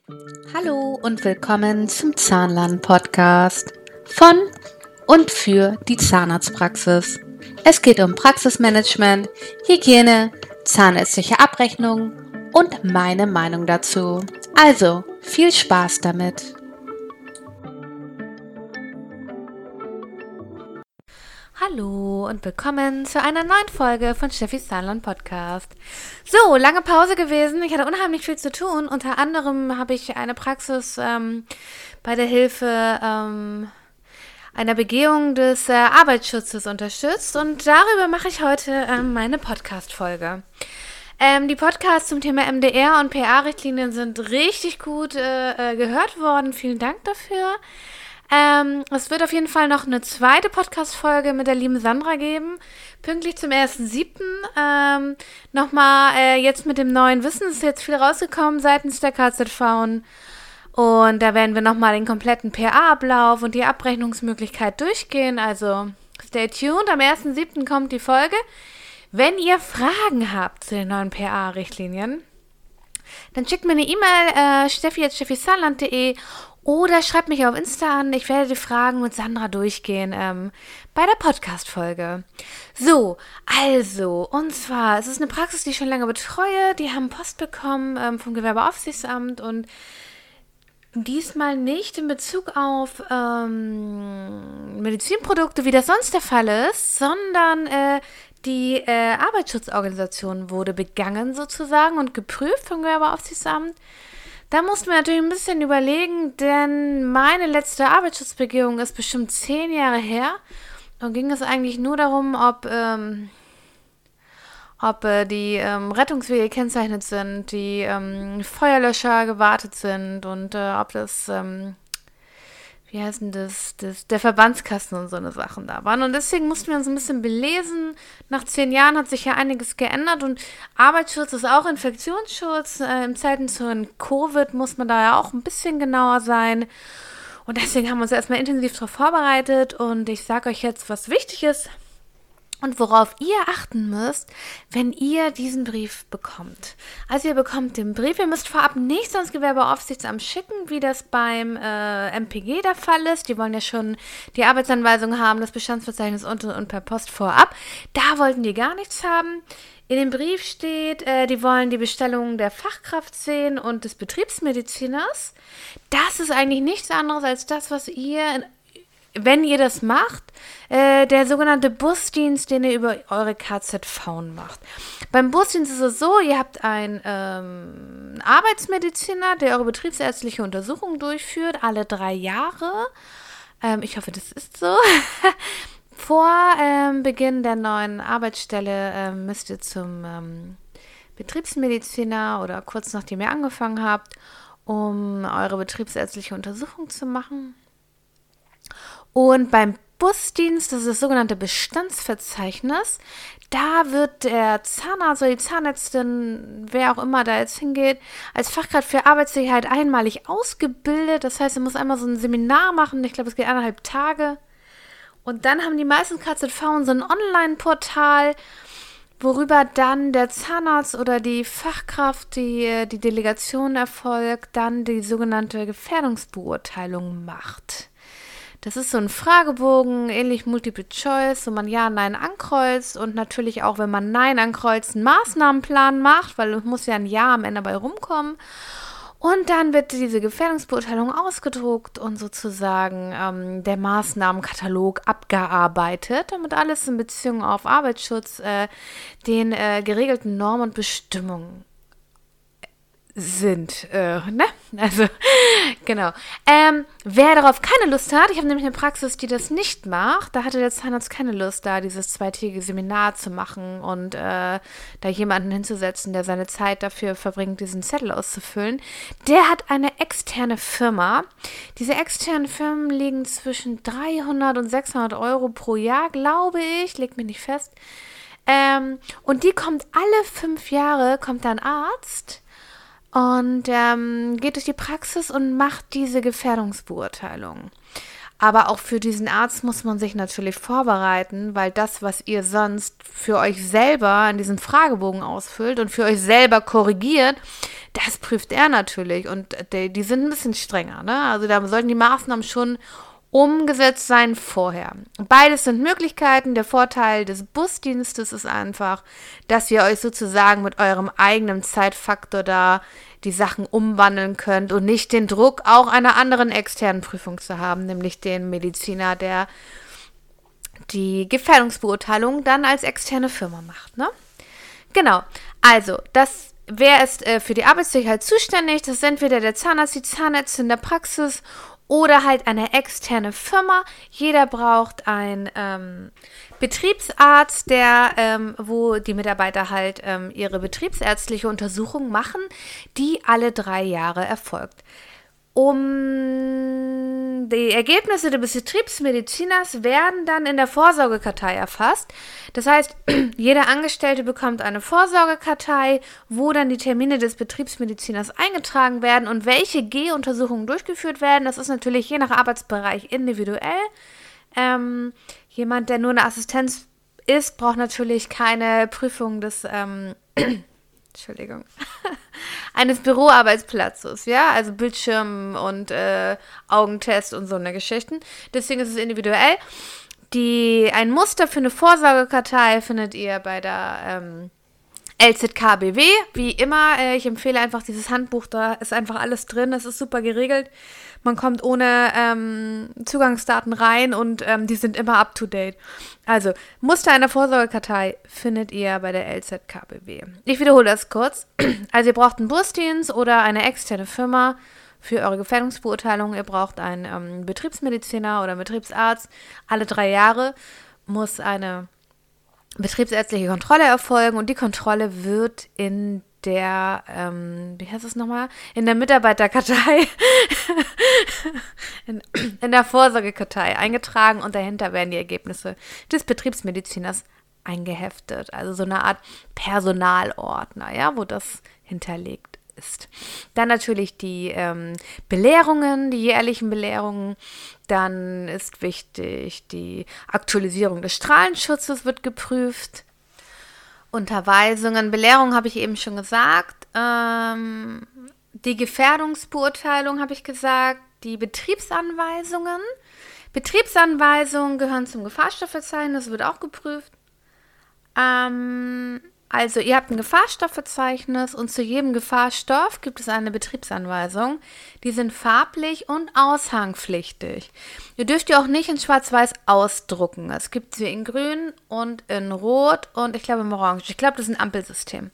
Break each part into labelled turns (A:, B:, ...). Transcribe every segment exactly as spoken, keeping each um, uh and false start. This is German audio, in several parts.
A: Hallo und willkommen zum Zahnlern-Podcast von und für die Zahnarztpraxis. Es geht um Praxismanagement, Hygiene, zahnärztliche Abrechnung und meine Meinung dazu. Also, viel Spaß damit! Hallo und willkommen zu einer neuen Folge von Steffis Zahnlern-Podcast. So, lange Pause gewesen. Ich hatte unheimlich viel zu tun. Unter anderem habe ich eine Praxis ähm, bei der Hilfe ähm, einer Begehung des äh, Arbeitsschutzes unterstützt. Und darüber mache ich heute ähm, meine Podcast-Folge. Ähm, die Podcasts zum Thema M D R und P A-Richtlinien sind richtig gut äh, äh, gehört worden. Vielen Dank dafür. Ähm, es wird auf jeden Fall noch eine zweite Podcast-Folge mit der lieben Sandra geben, pünktlich zum ersten siebten Ähm, nochmal äh, jetzt mit dem neuen Wissen, ist jetzt viel rausgekommen seitens der K Z V und da werden wir nochmal den kompletten P A-Ablauf und die Abrechnungsmöglichkeit durchgehen, also stay tuned, am ersten siebten kommt die Folge. Wenn ihr Fragen habt zu den neuen P A-Richtlinien, dann schickt mir eine E-Mail, äh, steffi at steffisaarland punkt de oder schreibt mich auf Insta an. Ich werde die Fragen mit Sandra durchgehen ähm, bei der Podcast-Folge. So, also, und zwar, es ist eine Praxis, die ich schon lange betreue. Die haben Post bekommen ähm, vom Gewerbeaufsichtsamt und diesmal nicht in Bezug auf ähm, Medizinprodukte, wie das sonst der Fall ist, sondern äh, die äh, Arbeitsschutzorganisation wurde begangen sozusagen und geprüft vom Gewerbeaufsichtsamt. Da mussten wir natürlich ein bisschen überlegen, denn meine letzte Arbeitsschutzbegehung ist bestimmt zehn Jahre her. Da ging es eigentlich nur darum, ob, ähm, ob äh, die ähm, Rettungswege gekennzeichnet sind, die ähm, Feuerlöscher gewartet sind und äh, ob das, ähm, wie heißt denn das, das, der Verbandskasten und so eine Sachen da waren. Und deswegen mussten wir uns ein bisschen belesen. Nach zehn Jahren hat sich ja einiges geändert und Arbeitsschutz ist auch Infektionsschutz. Äh, Im Zeiten von Covid muss man da ja auch ein bisschen genauer sein. Und deswegen haben wir uns erstmal intensiv darauf vorbereitet und ich sage euch jetzt, was wichtig ist und worauf ihr achten müsst, wenn ihr diesen Brief bekommt. Also ihr bekommt den Brief, ihr müsst vorab nichts ans Gewerbeaufsichtsamt schicken, wie das beim äh, M P G der Fall ist. Die wollen ja schon die Arbeitsanweisung haben, das Bestandsverzeichnis und, und per Post vorab. Da wollten die gar nichts haben. In dem Brief steht, äh, die wollen die Bestellung der Fachkraft sehen und des Betriebsmediziners. Das ist eigentlich nichts anderes als das, was ihr in wenn ihr das macht, äh, der sogenannte Busdienst, den ihr über eure K Z V macht. Beim Busdienst ist es so, ihr habt einen ähm, Arbeitsmediziner, der eure betriebsärztliche Untersuchung durchführt, alle drei Jahre. Ähm, ich hoffe, das ist so. Vor ähm, Beginn der neuen Arbeitsstelle ähm, müsst ihr zum ähm, Betriebsmediziner oder kurz nachdem ihr angefangen habt, um eure betriebsärztliche Untersuchung zu machen. Und beim Busdienst, das ist das sogenannte Bestandsverzeichnis, da wird der Zahnarzt oder die Zahnärztin, wer auch immer da jetzt hingeht, als Fachkraft für Arbeitssicherheit einmalig ausgebildet. Das heißt, er muss einmal so ein Seminar machen, ich glaube, es geht eineinhalb Tage. Und dann haben die meisten K Z V so ein Online-Portal, worüber dann der Zahnarzt oder die Fachkraft, die die Delegation erfolgt, dann die sogenannte Gefährdungsbeurteilung macht. Das ist so ein Fragebogen, ähnlich Multiple Choice, wo man Ja, Nein ankreuzt und natürlich auch, wenn man Nein ankreuzt, einen Maßnahmenplan macht, weil es muss ja ein Ja am Ende dabei rumkommen. Und dann wird diese Gefährdungsbeurteilung ausgedruckt und sozusagen ähm, der Maßnahmenkatalog abgearbeitet, damit alles in Beziehung auf Arbeitsschutz äh, den äh, geregelten Normen und Bestimmungen sind, äh, ne? Also, genau. Ähm, wer darauf keine Lust hat, ich habe nämlich eine Praxis, die das nicht macht, da hatte der Zahnarzt keine Lust, da dieses zweitägige Seminar zu machen und äh, da jemanden hinzusetzen, der seine Zeit dafür verbringt, diesen Zettel auszufüllen. Der hat eine externe Firma. Diese externen Firmen liegen zwischen dreihundert und sechshundert Euro pro Jahr, glaube ich, legt mich nicht fest. Ähm, und die kommt alle fünf Jahre, kommt ein Arzt und ähm, geht durch die Praxis und macht diese Gefährdungsbeurteilung. Aber auch für diesen Arzt muss man sich natürlich vorbereiten, weil das, was ihr sonst für euch selber in diesem Fragebogen ausfüllt und für euch selber korrigiert, das prüft er natürlich. Und die, die sind ein bisschen strenger, ne? Also da sollten die Maßnahmen schon umgesetzt sein vorher. Beides sind Möglichkeiten. Der Vorteil des Busdienstes ist einfach, dass ihr euch sozusagen mit eurem eigenen Zeitfaktor da die Sachen umwandeln könnt und nicht den Druck auch einer anderen externen Prüfung zu haben, nämlich den Mediziner, der die Gefährdungsbeurteilung dann als externe Firma macht, ne? Genau, also das wer ist äh, für die Arbeitssicherheit zuständig? Das ist entweder der Zahnarzt, die Zahnärztin in der Praxis oder halt eine externe Firma. Jeder braucht einen ähm, Betriebsarzt, der, ähm, wo die Mitarbeiter halt ähm, ihre betriebsärztliche Untersuchung machen, die alle drei Jahre erfolgt. Um die Ergebnisse des Betriebsmediziners werden dann in der Vorsorgekartei erfasst. Das heißt, jeder Angestellte bekommt eine Vorsorgekartei, wo dann die Termine des Betriebsmediziners eingetragen werden und welche G-Untersuchungen durchgeführt werden. Das ist natürlich je nach Arbeitsbereich individuell. Ähm, jemand, der nur eine Assistenz ist, braucht natürlich keine Prüfung des ähm, Entschuldigung, eines Büroarbeitsplatzes, ja, also Bildschirm und äh, Augentest und so eine Geschichten. Deswegen ist es individuell. Die, ein Muster für eine Vorsorgekartei findet ihr bei der ähm, L Z K B W, wie immer. Äh, ich empfehle einfach dieses Handbuch, da ist einfach alles drin, das ist super geregelt. Man kommt ohne ähm, Zugangsdaten rein und ähm, die sind immer up to date. Also, Muster einer Vorsorgekartei findet ihr bei der L Z K B W. Ich wiederhole das kurz. Also, ihr braucht einen Busdienst oder eine externe Firma für eure Gefährdungsbeurteilung. Ihr braucht einen ähm, Betriebsmediziner oder einen Betriebsarzt. Alle drei Jahre muss eine betriebsärztliche Kontrolle erfolgen und die Kontrolle wird in der, ähm, wie heißt es nochmal? In der Mitarbeiterkartei, in, in der Vorsorgekartei eingetragen und dahinter werden die Ergebnisse des Betriebsmediziners eingeheftet. Also so eine Art Personalordner, ja, wo das hinterlegt ist. Dann natürlich die ähm, Belehrungen, die jährlichen Belehrungen. Dann ist wichtig, die Aktualisierung des Strahlenschutzes wird geprüft. Unterweisungen, Belehrung habe ich eben schon gesagt. Ähm, die Gefährdungsbeurteilung habe ich gesagt. Die Betriebsanweisungen. Betriebsanweisungen gehören zum Gefahrstoffverzeichnis, wird auch geprüft. Ähm, also ihr habt ein Gefahrstoffverzeichnis und zu jedem Gefahrstoff gibt es eine Betriebsanweisung. Die sind farblich und aushangpflichtig. Ihr dürft die auch nicht in Schwarz-Weiß ausdrucken. Es gibt sie in Grün und in Rot und ich glaube in Orange. Ich glaube, das ist ein Ampelsystem.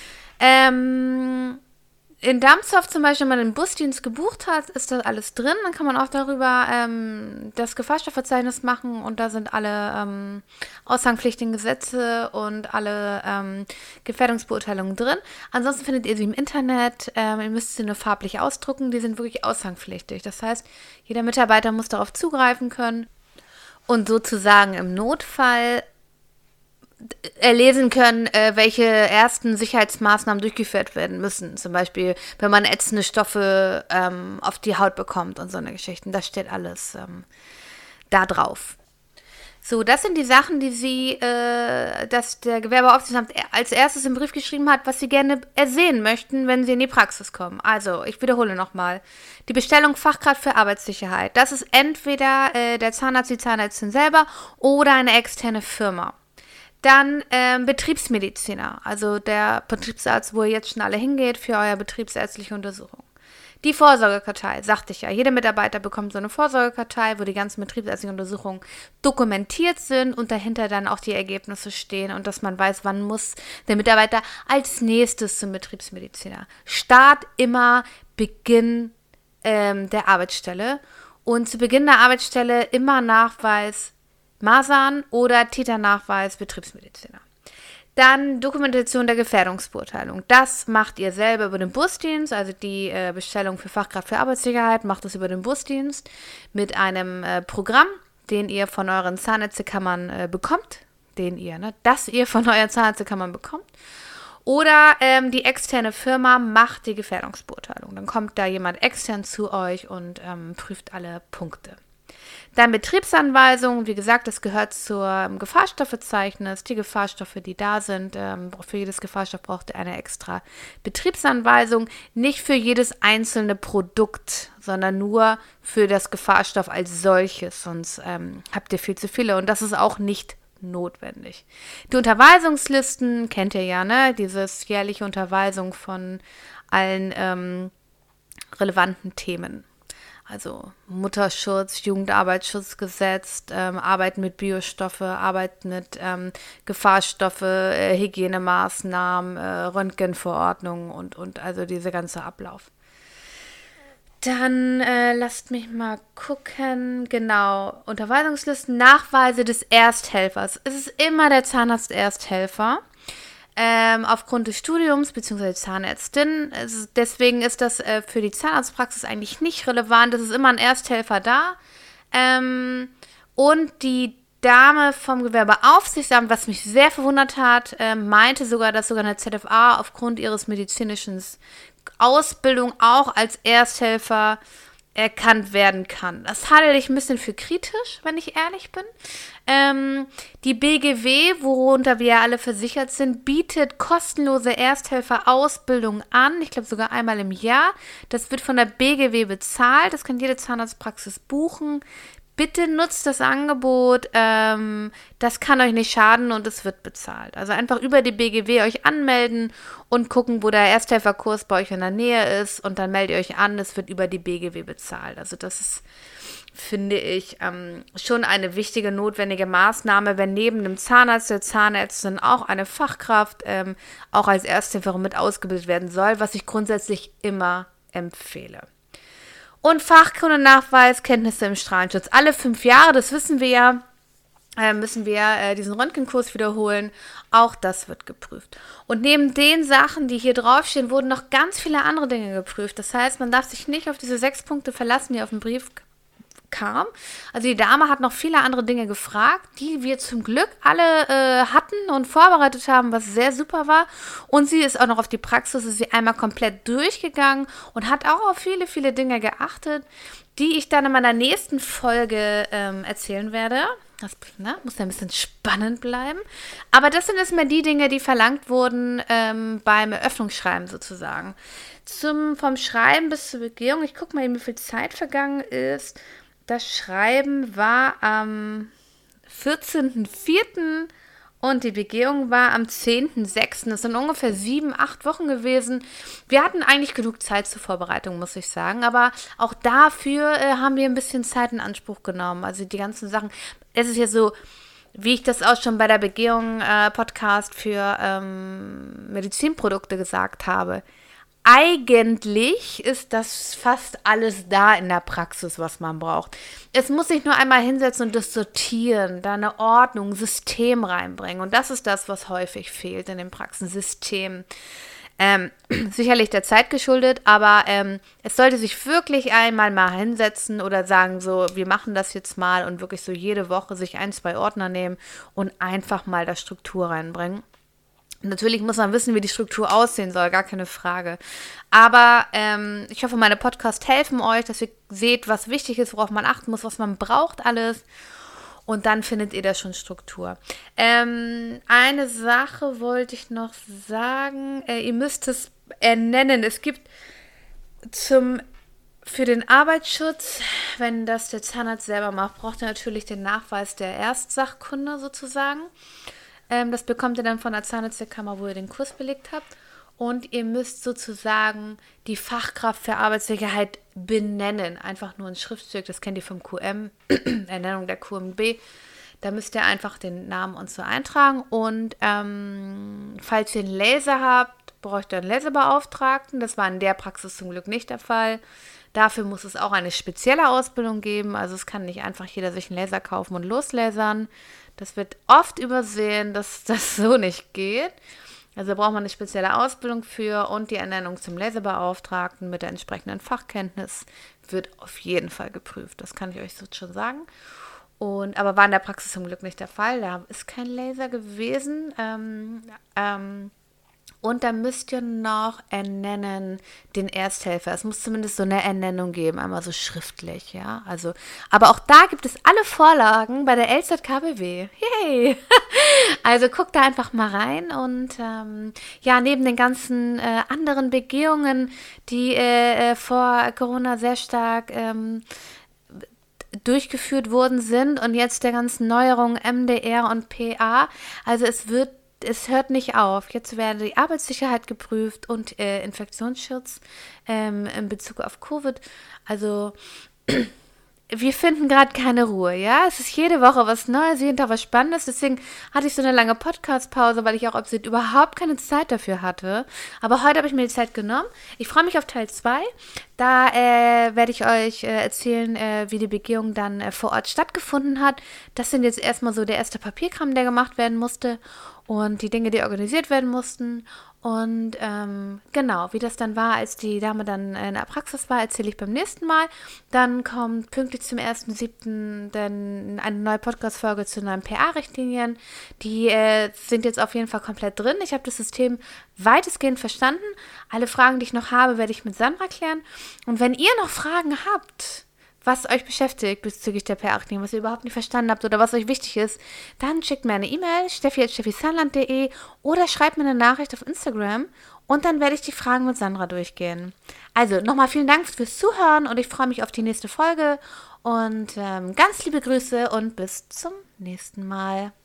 A: Ähm... In Dampfsoft zum Beispiel, wenn man den Busdienst gebucht hat, ist das alles drin. Dann kann man auch darüber ähm, das Gefahrstoffverzeichnis machen und da sind alle ähm, aushangpflichtigen Gesetze und alle ähm, Gefährdungsbeurteilungen drin. Ansonsten findet ihr sie im Internet. Ähm, ihr müsst sie nur farblich ausdrucken. Die sind wirklich aushangpflichtig. Das heißt, jeder Mitarbeiter muss darauf zugreifen können und sozusagen im Notfall erlesen können, äh, welche ersten Sicherheitsmaßnahmen durchgeführt werden müssen. Zum Beispiel, wenn man ätzende Stoffe ähm, auf die Haut bekommt und so eine Geschichten. Das steht alles ähm, da drauf. So, das sind die Sachen, die Sie, äh, dass der Gewerbeaufsichtsamt als erstes im Brief geschrieben hat, was Sie gerne ersehen möchten, wenn Sie in die Praxis kommen. Also, ich wiederhole nochmal. Die Bestellung Fachkraft für Arbeitssicherheit. Das ist entweder äh, der Zahnarzt, die Zahnärztin selber oder eine externe Firma. Dann ähm, Betriebsmediziner, also der Betriebsarzt, wo ihr jetzt schon alle hingeht für eure betriebsärztliche Untersuchung. Die Vorsorgekartei, sagte ich ja, jeder Mitarbeiter bekommt so eine Vorsorgekartei, wo die ganzen betriebsärztlichen Untersuchungen dokumentiert sind und dahinter dann auch die Ergebnisse stehen und dass man weiß, wann muss der Mitarbeiter als nächstes zum Betriebsmediziner. Start immer Beginn ähm, der Arbeitsstelle und zu Beginn der Arbeitsstelle immer Nachweis Masern oder Titernachweis Betriebsmediziner. Dann Dokumentation der Gefährdungsbeurteilung. Das macht ihr selber über den Busdienst, also die äh, Bestellung für Fachkraft für Arbeitssicherheit macht es über den Busdienst mit einem äh, Programm, den ihr von euren Zahnärztekammern äh, bekommt, den ihr, ne, das ihr von euren Zahnärztekammern bekommt. Oder ähm, die externe Firma macht die Gefährdungsbeurteilung. Dann kommt da jemand extern zu euch und ähm, prüft alle Punkte. Dann Betriebsanweisungen, wie gesagt, das gehört zum Gefahrstoffverzeichnis. Die Gefahrstoffe, die da sind, ähm, für jedes Gefahrstoff braucht ihr eine extra Betriebsanweisung. Nicht für jedes einzelne Produkt, sondern nur für das Gefahrstoff als solches. Sonst ähm, habt ihr viel zu viele und das ist auch nicht notwendig. Die Unterweisungslisten kennt ihr ja, ne? Dieses jährliche Unterweisung von allen ähm, relevanten Themen. Also Mutterschutz, Jugendarbeitsschutzgesetz, ähm, Arbeit mit Biostoffe, Arbeit mit ähm, Gefahrstoffe, äh, Hygienemaßnahmen, äh, Röntgenverordnungen und, und also dieser ganze Ablauf. Dann äh, lasst mich mal gucken. Genau, Unterweisungslisten, Nachweise des Ersthelfers. Es ist immer der Zahnarzt Ersthelfer. Ähm, aufgrund des Studiums bzw. Zahnärztin. Also deswegen ist das äh, für die Zahnarztpraxis eigentlich nicht relevant. Es ist immer ein Ersthelfer da. Ähm, und die Dame vom Gewerbeaufsichtsamt, was mich sehr verwundert hat, äh, meinte sogar, dass sogar eine Z F A aufgrund ihres medizinischen Ausbildung auch als Ersthelfer erkannt werden kann. Das halte ich ein bisschen für kritisch, wenn ich ehrlich bin. Ähm, die B G W, worunter wir ja alle versichert sind, bietet kostenlose Ersthelfer-Ausbildung an. Ich glaube sogar einmal im Jahr. Das wird von der B G W bezahlt. Das kann jede Zahnarztpraxis buchen. Bitte nutzt das Angebot, ähm, das kann euch nicht schaden und es wird bezahlt. Also einfach über die B G W euch anmelden und gucken, wo der Ersthelferkurs bei euch in der Nähe ist und dann meldet ihr euch an, es wird über die B G W bezahlt. Also das ist, finde ich, ähm, schon eine wichtige, notwendige Maßnahme, wenn neben dem Zahnarzt, der Zahnärztin auch eine Fachkraft ähm, auch als Ersthelferin mit ausgebildet werden soll, was ich grundsätzlich immer empfehle. Und Fachkundennachweis, Kenntnisse im Strahlenschutz. Alle fünf Jahre, das wissen wir ja, äh, müssen wir äh, diesen Röntgenkurs wiederholen. Auch das wird geprüft. Und neben den Sachen, die hier draufstehen, wurden noch ganz viele andere Dinge geprüft. Das heißt, man darf sich nicht auf diese sechs Punkte verlassen, die auf dem Brief kam. Also die Dame hat noch viele andere Dinge gefragt, die wir zum Glück alle äh, hatten und vorbereitet haben, was sehr super war. Und sie ist auch noch auf die Praxis, ist sie einmal komplett durchgegangen und hat auch auf viele, viele Dinge geachtet, die ich dann in meiner nächsten Folge ähm, erzählen werde. Das ne, muss ja ein bisschen spannend bleiben. Aber das sind erstmal die Dinge, die verlangt wurden ähm, beim Eröffnungsschreiben sozusagen. Zum, vom Schreiben bis zur Begehung, ich gucke mal, wie viel Zeit vergangen ist. Das Schreiben war am vierzehnten vierten und die Begehung war am zehnten sechsten Das sind ungefähr sieben, acht Wochen gewesen. Wir hatten eigentlich genug Zeit zur Vorbereitung, muss ich sagen. Aber auch dafür äh, haben wir ein bisschen Zeit in Anspruch genommen. Also die ganzen Sachen. Es ist ja so, wie ich das auch schon bei der Begehung-Podcast äh, für ähm, Medizinprodukte gesagt habe. Eigentlich ist das fast alles da in der Praxis, was man braucht. Es muss sich nur einmal hinsetzen und das sortieren, da eine Ordnung, ein System reinbringen. Und das ist das, was häufig fehlt in den Praxen, System. Ähm, sicherlich der Zeit geschuldet, aber ähm, es sollte sich wirklich einmal mal hinsetzen oder sagen so, wir machen das jetzt mal und wirklich so jede Woche sich ein, zwei Ordner nehmen und einfach mal da Struktur reinbringen. Natürlich muss man wissen, wie die Struktur aussehen soll, gar keine Frage. Aber ähm, ich hoffe, meine Podcasts helfen euch, dass ihr seht, was wichtig ist, worauf man achten muss, was man braucht alles. Und dann findet ihr da schon Struktur. Ähm, eine Sache wollte ich noch sagen. Äh, ihr müsst es ernennen. Es gibt zum für den Arbeitsschutz, wenn das der Zahnarzt selber macht, braucht er natürlich den Nachweis der Erstsachkunde sozusagen. Das bekommt ihr dann von der Zahnärztekammer, wo ihr den Kurs belegt habt. Und ihr müsst sozusagen die Fachkraft für Arbeitssicherheit benennen. Einfach nur ein Schriftstück, das kennt ihr vom Q M, Ernennung der Q M B. Da müsst ihr einfach den Namen und so eintragen. Und ähm, falls ihr einen Laser habt, braucht ihr einen Laserbeauftragten. Das war in der Praxis zum Glück nicht der Fall. Dafür muss es auch eine spezielle Ausbildung geben. Also es kann nicht einfach jeder sich einen Laser kaufen und loslasern. Das wird oft übersehen, dass das so nicht geht. Also braucht man eine spezielle Ausbildung für und die Ernennung zum Laserbeauftragten mit der entsprechenden Fachkenntnis wird auf jeden Fall geprüft. Das kann ich euch so schon sagen. Und, aber war in der Praxis zum Glück nicht der Fall. Da ist kein Laser gewesen. Ähm, ähm, Und dann müsst ihr noch ernennen den Ersthelfer. Es muss zumindest so eine Ernennung geben, einmal so schriftlich, ja. Also, aber auch da gibt es alle Vorlagen bei der L Z K B W. Yay! Also guckt da einfach mal rein und ähm, ja, neben den ganzen äh, anderen Begehungen, die äh, vor Corona sehr stark ähm, durchgeführt worden sind und jetzt der ganzen Neuerungen M D R und P A. Also es wird, es hört nicht auf. Jetzt werde die Arbeitssicherheit geprüft und äh, Infektionsschutz ähm, in Bezug auf Covid. Also wir finden gerade keine Ruhe, ja. Es ist jede Woche was Neues, jeden Tag was Spannendes. Deswegen hatte ich so eine lange Podcast-Pause, weil ich auch absolut überhaupt keine Zeit dafür hatte. Aber heute habe ich mir die Zeit genommen. Ich freue mich auf Teil zwei. Da äh, werde ich euch äh, erzählen, äh, wie die Begehung dann äh, vor Ort stattgefunden hat. Das sind jetzt erstmal so der erste Papierkram, der gemacht werden musste. Und die Dinge, die organisiert werden mussten. Und ähm, genau, wie das dann war, als die Dame dann in der Praxis war, erzähle ich beim nächsten Mal. Dann kommt pünktlich zum ersten siebten dann eine neue Podcast-Folge zu neuen P A-Richtlinien. Die äh, sind jetzt auf jeden Fall komplett drin. Ich habe das System weitestgehend verstanden. Alle Fragen, die ich noch habe, werde ich mit Sandra klären. Und wenn ihr noch Fragen habt, was euch beschäftigt bezüglich der P A-Richtlinie, was ihr überhaupt nicht verstanden habt oder was euch wichtig ist, dann schickt mir eine E-Mail, steffi at steffisaarland punkt de oder schreibt mir eine Nachricht auf Instagram und dann werde ich die Fragen mit Sandra durchgehen. Also nochmal vielen Dank fürs Zuhören und ich freue mich auf die nächste Folge und ähm, ganz liebe Grüße und bis zum nächsten Mal.